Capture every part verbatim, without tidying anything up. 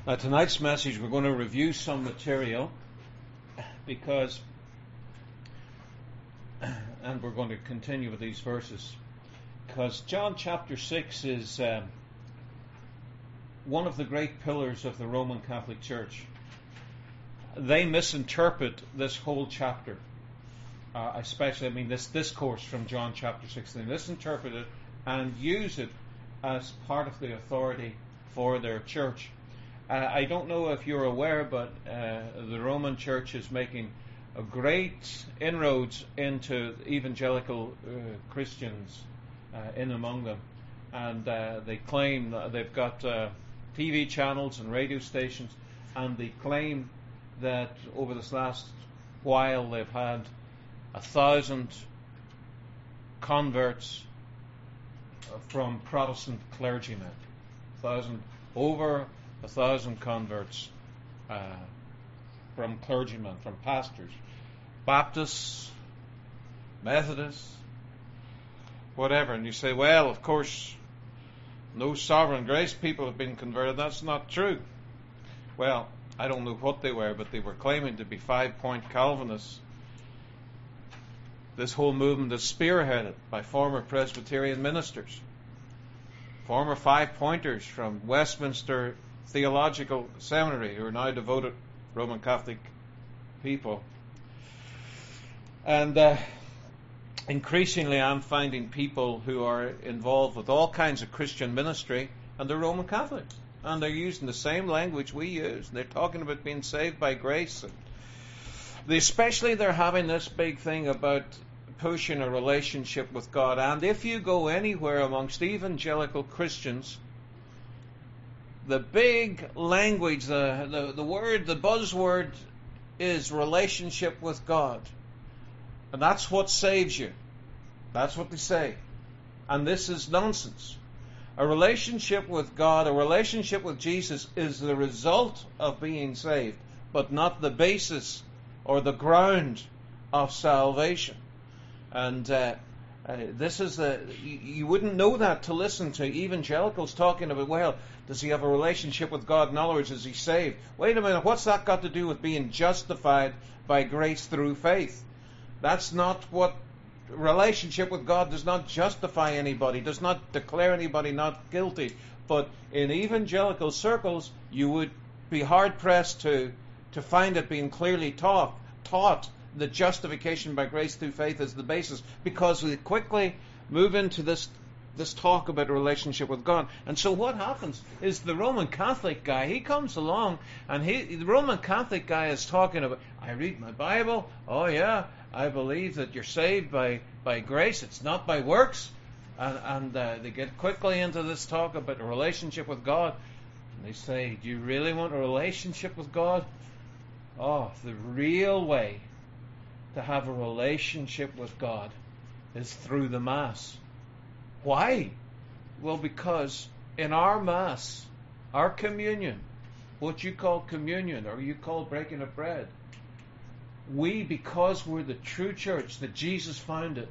Now, tonight's message, we're going to review some material because, and we're going to continue with these verses, because John chapter six is um, one of the great pillars of the Roman Catholic Church. They misinterpret this whole chapter, uh, especially, I mean, this discourse from John chapter six. They misinterpret it and use it as part of the authority for their church. Uh, I don't know if you're aware, but uh, the Roman Church is making a great inroads into evangelical uh, Christians uh, in among them. And uh, they claim that they've got uh, T V channels and radio stations, and they claim that over this last while they've had a thousand converts from Protestant clergymen. A thousand, over a thousand converts uh, from clergymen, from pastors, Baptists, Methodists, whatever. And you say, well, of course, no sovereign grace people have been converted. That's not true. Well, I don't know what they were, but they were claiming to be five-point Calvinists. This whole movement is spearheaded by former Presbyterian ministers, former five-pointers from Westminster Theological Seminary, who are now devoted Roman Catholic people. And uh, increasingly I'm finding people who are involved with all kinds of Christian ministry, and they're Roman Catholics. And they're using the same language we use. They're talking about being saved by grace. And they, especially they're having this big thing about pushing a relationship with God. And if you go anywhere amongst evangelical Christians, the big language, the, the, the word, the buzzword is relationship with God. And that's what saves you. That's what they say. And this is nonsense. A relationship with God, a relationship with Jesus is the result of being saved, but not the basis or the ground of salvation. And uh, uh, this is the, you, you wouldn't know that to listen to evangelicals talking about, well, does he have a relationship with God? In other words, is he saved? Wait a minute, what's that got to do with being justified by grace through faith? That's not what relationship with God does. Not justify anybody, does not declare anybody not guilty. But in evangelical circles, you would be hard pressed to to find it being clearly taught taught that justification by grace through faith is the basis, because we quickly move into this this talk about a relationship with God. And so what happens is the Roman Catholic guy, he comes along, and he the Roman Catholic guy is talking about, I read my Bible, oh yeah, I believe that you're saved by, by grace, it's not by works. And, and uh, they get quickly into this talk about a relationship with God. And they say, do you really want a relationship with God? Oh, the real way to have a relationship with God is through the Mass. Why? Well, because in our Mass, our communion, what you call communion or you call breaking of bread, we, because we're the true church that Jesus founded,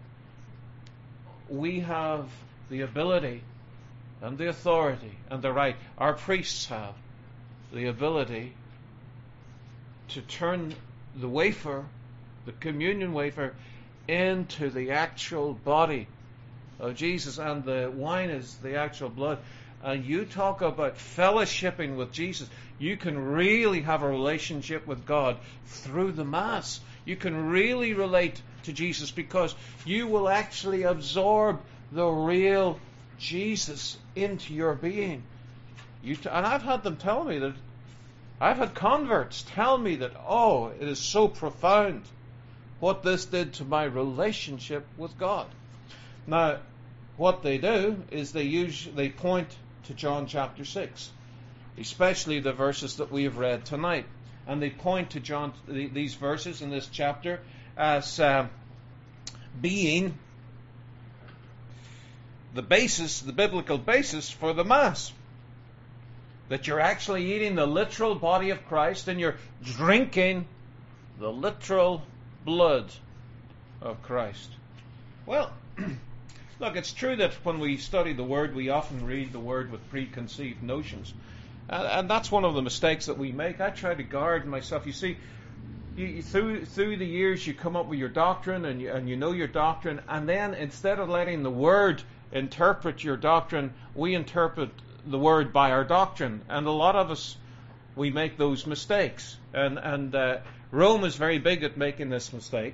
we have the ability and the authority and the right, our priests have the ability to turn the wafer, the communion wafer, into the actual body of Jesus, and the wine is the actual blood. And you talk about fellowshipping with Jesus. You can really have a relationship with God through the Mass. You can really relate to Jesus because you will actually absorb the real Jesus into your being. You t- and I've had them tell me that, I've had converts tell me that, oh, it is so profound what this did to my relationship with God. Now, what they do is they use, they point to John chapter six, especially the verses that we have read tonight, and they point to John these verses in this chapter as uh, being the basis, the biblical basis for the Mass. That you're actually eating the literal body of Christ and you're drinking the literal blood of Christ. Well, look, it's true that when we study the Word, we often read the Word with preconceived notions. And, and that's one of the mistakes that we make. I try to guard myself. You see, you, you, through through the years, you come up with your doctrine, and you, and you know your doctrine, and then instead of letting the Word interpret your doctrine, we interpret the Word by our doctrine. And a lot of us, we make those mistakes. And, and uh, Rome is very big at making this mistake.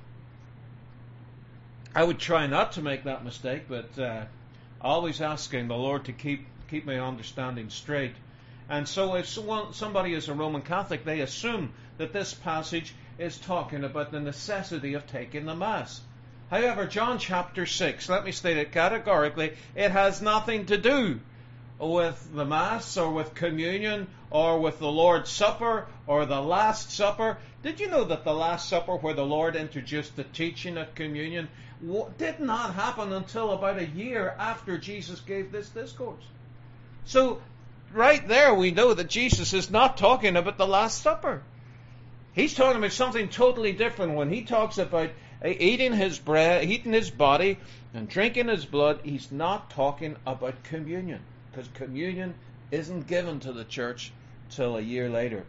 I would try not to make that mistake, but uh, always asking the Lord to keep keep my understanding straight. And so if someone, somebody is a Roman Catholic, they assume that this passage is talking about the necessity of taking the Mass. However, John chapter six, let me state it categorically, it has nothing to do with the Mass or with communion or with the Lord's Supper or the Last Supper. Did you know that the Last Supper, where the Lord introduced the teaching of communion, did not happen until about a year after Jesus gave this discourse? So, right there we know that Jesus is not talking about the Last Supper. He's talking about something totally different. When he talks about eating his bread, eating his body, and drinking his blood, he's not talking about communion, because communion isn't given to the church till a year later.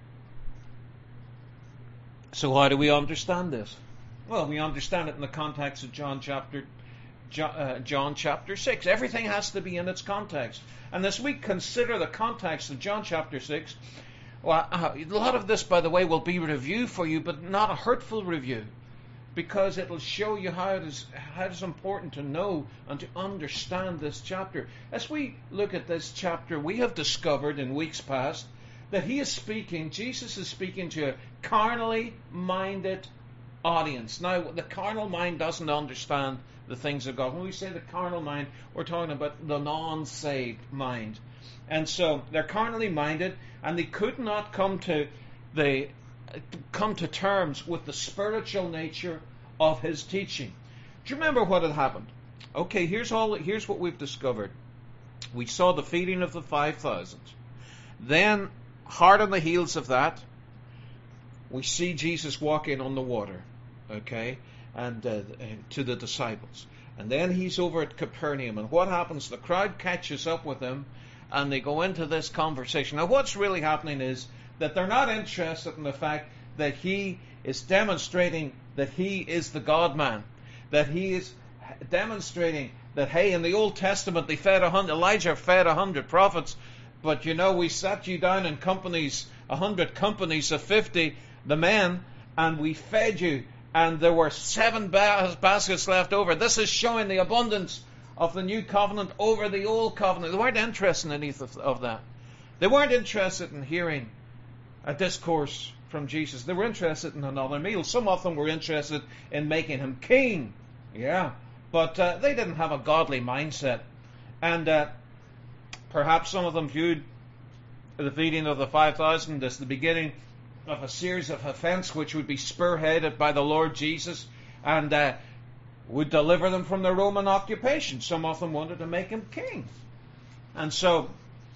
So how do we understand this? Well, we understand it in the context of John chapter uh, John chapter six. Everything has to be in its context. And as we consider the context of John chapter six, well, uh, a lot of this, by the way, will be review for you, but not a hurtful review, because it will show you how it is how it is important to know and to understand this chapter. As we look at this chapter, we have discovered in weeks past that he is speaking, Jesus is speaking to a carnally minded audience. Now, the carnal mind doesn't understand the things of God. When we say the carnal mind, we're talking about the non-saved mind. And so they're carnally minded, and they could not come to the come to terms with the spiritual nature of his teaching. Do you remember what had happened? Okay, here's all. Here's what we've discovered. We saw the feeding of the five thousand. Then, hard on the heels of that, we see Jesus walking on the water, okay, and uh, to the disciples. And then he's over at Capernaum, and what happens? The crowd catches up with him, and they go into this conversation. Now, what's really happening is that they're not interested in the fact that he is demonstrating that he is the God-man, that he is demonstrating that, hey, in the Old Testament they fed a hundred, Elijah fed a hundred prophets, but you know, we sat you down in companies, a hundred companies of fifty, the men, and we fed you, and there were seven bas- baskets left over. This is showing the abundance of the new covenant over the old covenant. They weren't interested in any of, of that. They weren't interested in hearing a discourse from Jesus. They were interested in another meal. Some of them were interested in making him king. Yeah. But uh, they didn't have a godly mindset. And uh, perhaps some of them viewed the feeding of the five thousand as the beginning of a series of events which would be spearheaded by the Lord Jesus and uh, would deliver them from the Roman occupation. Some of them wanted to make him king. And so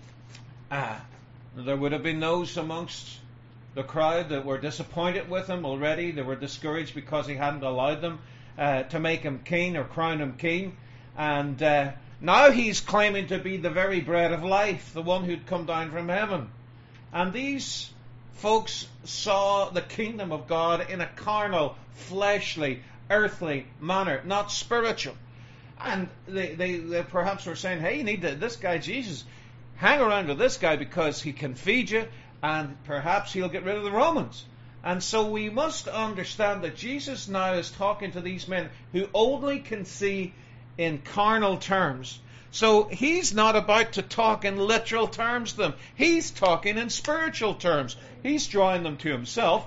uh, there would have been those amongst the crowd that were disappointed with him already. They were discouraged because he hadn't allowed them uh, to make him king or crown him king. And uh, now he's claiming to be the very bread of life, the one who'd come down from heaven. And these folks saw the kingdom of God in a carnal, fleshly, earthly manner, not spiritual. And they, they, they perhaps were saying, hey, you need to, this guy Jesus, hang around with this guy because he can feed you, and perhaps he'll get rid of the Romans. And so we must understand that Jesus now is talking to these men who only can see in carnal terms. So he's not about to talk in literal terms to them. He's talking in spiritual terms. He's drawing them to himself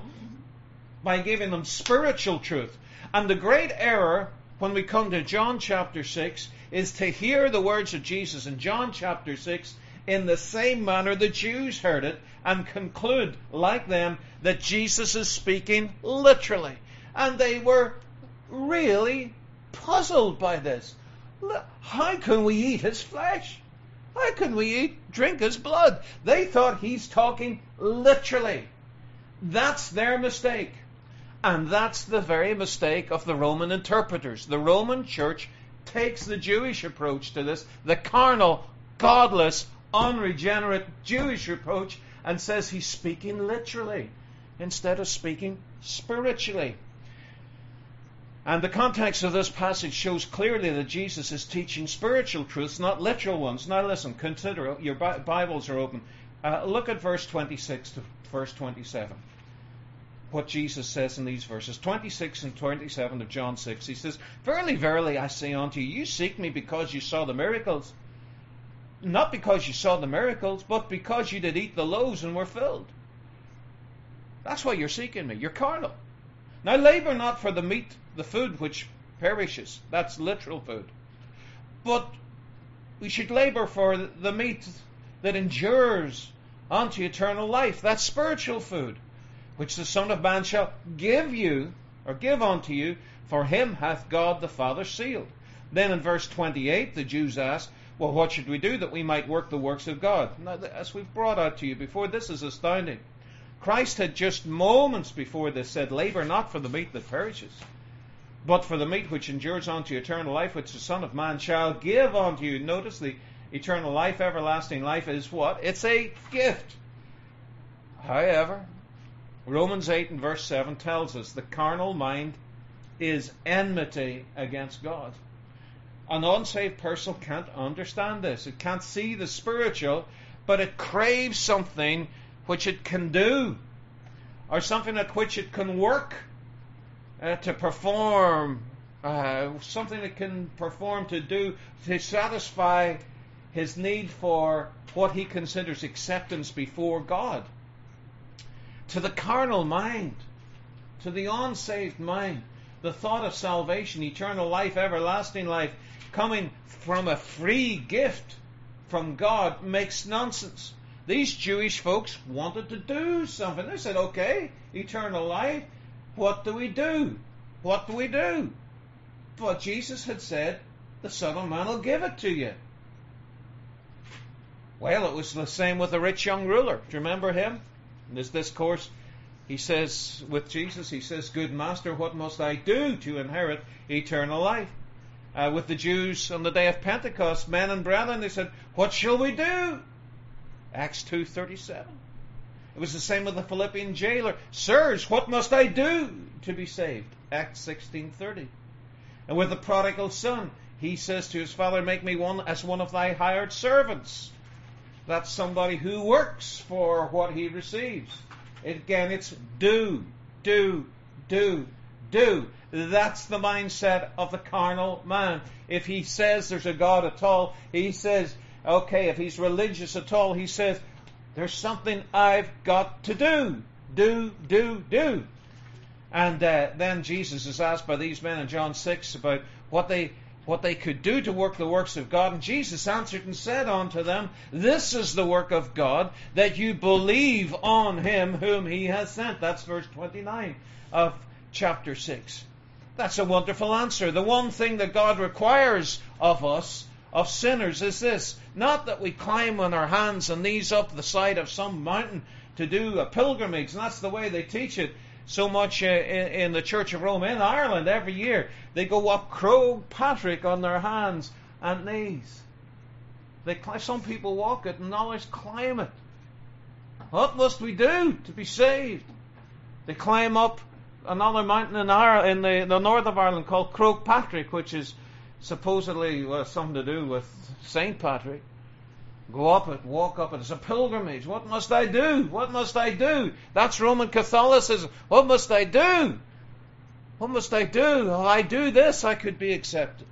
by giving them spiritual truth. And the great error when we come to John chapter six is to hear the words of Jesus in John chapter six in the same manner the Jews heard it and conclude, like them, that Jesus is speaking literally. And they were really puzzled by this. How can we eat his flesh? How can we eat, drink his blood? They thought he's talking literally. That's their mistake. And that's the very mistake of the Roman interpreters. The Roman church takes the Jewish approach to this, the carnal, godless, unregenerate Jewish reproach and says he's speaking literally instead of speaking spiritually. And the context of this passage shows clearly that Jesus is teaching spiritual truths, not literal ones. Now listen, consider, your Bibles are open. Uh, look at verse twenty-six to verse twenty-seven. What Jesus says in these verses. twenty-six and twenty-seven of John six. He says, "Verily, verily, I say unto you, you seek me because you saw the miracles. Not because you saw the miracles, but because you did eat the loaves and were filled. That's why you're seeking me. You're carnal. Now labor not for the meat, the food which perishes." That's literal food. "But we should labor for the meat that endures unto eternal life." That's spiritual food, "which the Son of Man shall give you," or give unto you, "for him hath God the Father sealed." Then in verse twenty-eight, the Jews ask, "Well, what should we do that we might work the works of God?" Now, as we've brought out to you before, this is astounding. Christ had just moments before this said, "Labor not for the meat that perishes, but for the meat which endures unto eternal life, which the Son of Man shall give unto you." Notice the eternal life, everlasting life is what? It's a gift. However, Romans eight and verse seven tells us the carnal mind is enmity against God. An unsaved person can't understand this. It can't see the spiritual, but it craves something which it can do, or something at which it can work uh, to perform, uh, something it can perform to do, to satisfy his need for what he considers acceptance before God. To the carnal mind, to the unsaved mind, the thought of salvation, eternal life, everlasting life, coming from a free gift from God makes nonsense. These Jewish folks wanted to do something. They said, "Okay, eternal life, what do we do? What do we do?" But Jesus had said, "The Son of Man will give it to you." Well, it was the same with the rich young ruler. Do you remember him? In this discourse, he says, with Jesus, he says, "Good Master, what must I do to inherit eternal life?" Uh, with the Jews on the day of Pentecost, men and brethren, they said, "What shall we do?" Acts two thirty-seven. It was the same with the Philippian jailer. "Sirs, what must I do to be saved?" Acts sixteen thirty. And with the prodigal son, he says to his father, "Make me one as one of thy hired servants." That's somebody who works for what he receives. Again, it's do, do, do, do. That's the mindset of the carnal man. If he says there's a God at all, he says, okay, if he's religious at all, he says, there's something I've got to do. Do, do, do. And uh, then Jesus is asked by these men in John six about what they what they could do to work the works of God. And Jesus answered and said unto them, "This is the work of God, that you believe on him whom he has sent." That's verse twenty-nine of chapter six. That's a wonderful answer. The one thing that God requires of us, of sinners, is this: not that we climb on our hands and knees up the side of some mountain to do a pilgrimage. And that's the way they teach it so much uh, in, in the Church of Rome. In Ireland, every year, they go up Croagh Patrick on their hands and knees. They climb, some people walk it and others climb it. What must we do to be saved? They climb up another mountain in, Ireland, in the, the north of Ireland called Croagh Patrick, which is supposedly well, something to do with Saint Patrick. Go up it, walk up it. It's a pilgrimage. What must I do? What must I do? That's Roman Catholicism. What must I do? What must I do? If I do this, I could be accepted.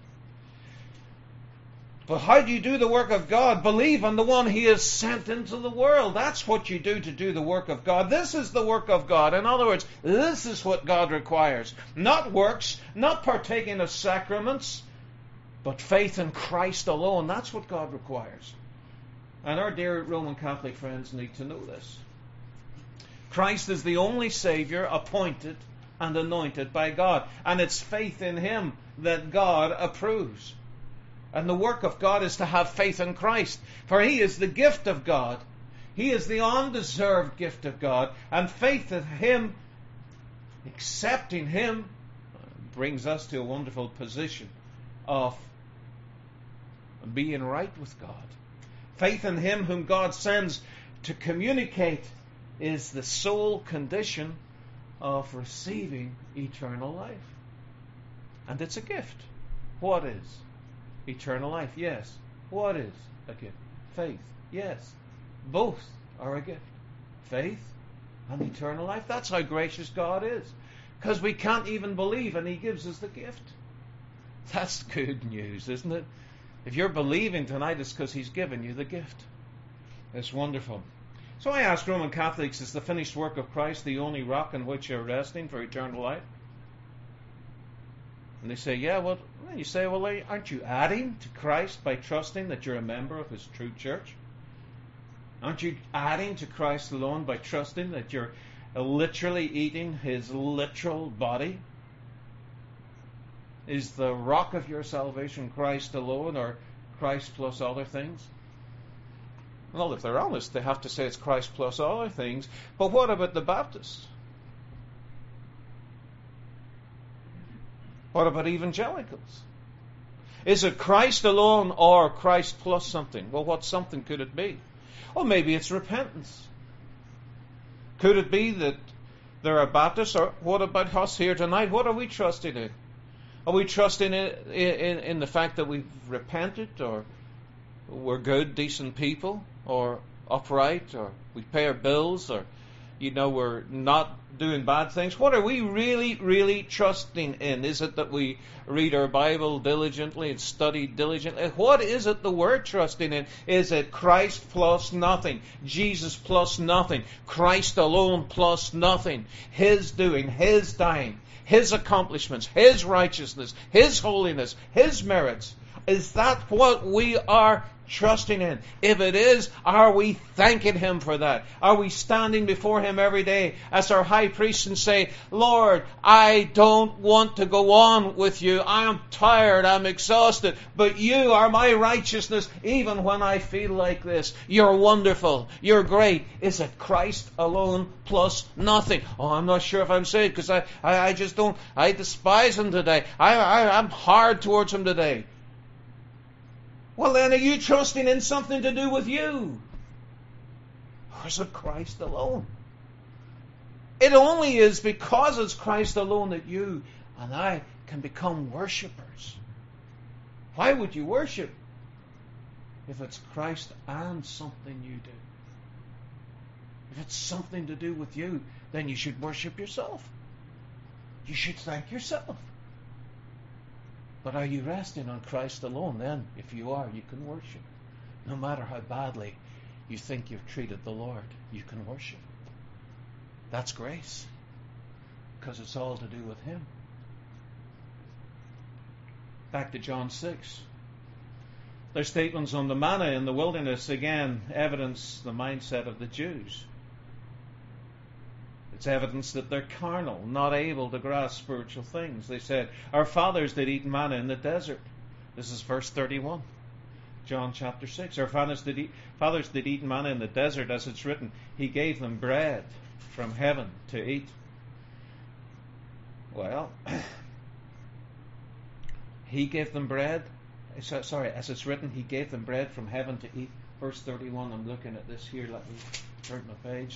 But how do you do the work of God? Believe on the one he has sent into the world. That's what you do to do the work of God. This is the work of God. In other words, this is what God requires. Not works, not partaking of sacraments, but faith in Christ alone. That's what God requires. And our dear Roman Catholic friends need to know this. Christ is the only Savior appointed and anointed by God. And it's faith in him that God approves. And the work of God is to have faith in Christ. For he is the gift of God. He is the undeserved gift of God. And faith in him, accepting him, brings us to a wonderful position of being right with God. Faith in Him whom God sends to communicate is the sole condition of receiving eternal life. And it's a gift. What is eternal life? Yes. What is a gift? Faith. Yes. Both are a gift. Faith and eternal life. That's how gracious God is. Because we can't even believe and He gives us the gift. That's good news, isn't it? If you're believing tonight, it's because He's given you the gift. It's wonderful. So I ask Roman Catholics, is the finished work of Christ the only rock on which you're resting for eternal life? And they say, yeah, well, you say, well, aren't you adding to Christ by trusting that you're a member of His true church? Aren't you adding to Christ alone by trusting that you're literally eating His literal body? Is the rock of your salvation Christ alone, or Christ plus other things? Well, if they're honest, they have to say it's Christ plus other things. But what about the Baptists? What about evangelicals? Is it Christ alone or Christ plus something? Well, what something could it be? Well, maybe it's repentance. Could it be that there are Baptists? Or what about us here tonight? What are we trusting in? Are we trusting in, in, in the fact that we've repented, or we're good, decent people, or upright, or we pay our bills, or, you know, we're not doing bad things? What are we really, really trusting in? Is it that we read our Bible diligently and study diligently? What is it that we're trusting in? Is it Christ plus nothing? Jesus plus nothing? Christ alone plus nothing? His doing, His dying, His accomplishments, His righteousness, His holiness, His merits. Is that what we are trusting in? If it is, are we thanking Him for that? Are we standing before Him every day as our high priest and say, Lord, I don't want to go on with you. I am tired. I'm exhausted. But you are my righteousness even when I feel like this. You're wonderful. You're great. Is it Christ alone plus nothing? Oh, I'm not sure if I'm saved because I, I, I just don't, I despise Him today. I, I, I'm hard towards Him today. Well, then, are you trusting in something to do with you? Or is it Christ alone? It only is because it's Christ alone that you and I can become worshippers. Why would you worship if it's Christ and something you do? If it's something to do with you, then you should worship yourself. You should thank yourself. But are you resting on Christ alone? Then, if you are, you can worship. No matter how badly you think you've treated the Lord, you can worship. That's grace. Because it's all to do with Him. Back to John six. Their statements on the manna in the wilderness, again, evidence the mindset of the Jews. It's evidence that they're carnal, not able to grasp spiritual things. They said, our fathers did eat manna in the desert. This is verse thirty-one. John chapter six. Our fathers did eat, fathers did eat manna in the desert, as it's written. He gave them bread from heaven to eat. Well, He gave them bread. Sorry, as it's written, He gave them bread from heaven to eat. Verse thirty-one, I'm looking at this here. Let me turn my page.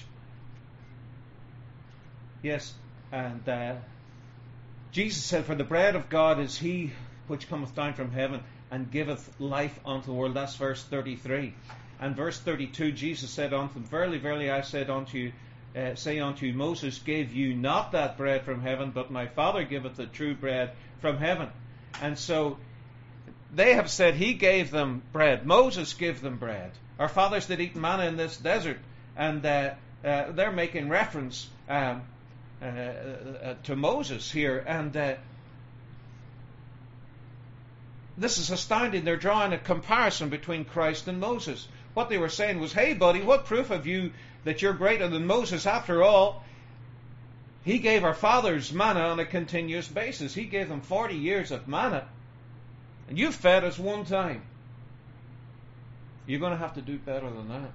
Yes, and uh, Jesus said, for the bread of God is He which cometh down from heaven and giveth life unto the world. That's verse thirty-three. And verse thirty-two, Jesus said unto them, verily, verily, I said unto you, uh, say unto you, Moses gave you not that bread from heaven, but my Father giveth the true bread from heaven. And so they have said He gave them bread. Moses gave them bread. Our fathers did eat manna in this desert. And uh, uh, they're making reference um, uh, uh, to Moses here. And uh, this is astounding. They're drawing a comparison between Christ and Moses. What they were saying was, hey, buddy, what proof have you that you're greater than Moses? After all, he gave our fathers manna on a continuous basis. He gave them forty years of manna. And you fed us one time. You're going to have to do better than that.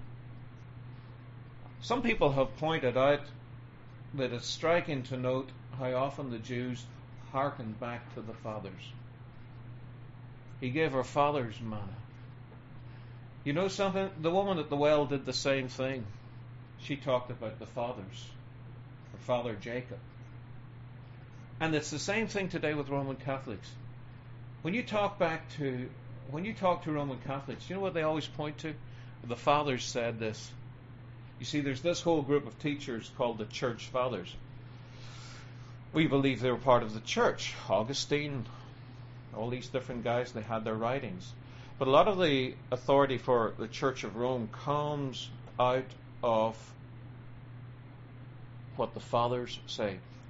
Some people have pointed out that it's striking to note how often the Jews hearkened back to the fathers. He gave our fathers manna. You know something? The woman at the well did the same thing. She talked about the fathers, her father Jacob. And it's the same thing today with Roman Catholics. When you talk back to, when you talk to Roman Catholics, you know what they always point to? The fathers said this. You see, there's this whole group of teachers called the Church Fathers. We believe they were part of the church. Augustine, all these different guys, they had their writings. But a lot of the authority for the Church of Rome comes out of what the fathers say.